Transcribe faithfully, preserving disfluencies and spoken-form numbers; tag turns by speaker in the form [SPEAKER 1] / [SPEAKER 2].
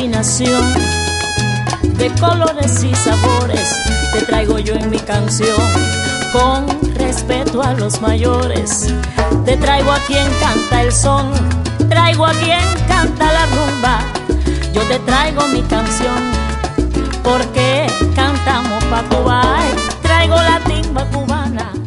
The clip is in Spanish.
[SPEAKER 1] combinación de colores y sabores te traigo yo en mi canción. Con respeto a los mayores, te traigo a quien canta el son, traigo a quien canta la rumba. Yo te traigo mi canción porque cantamos pa' Cuba. Ay, traigo la timba cubana.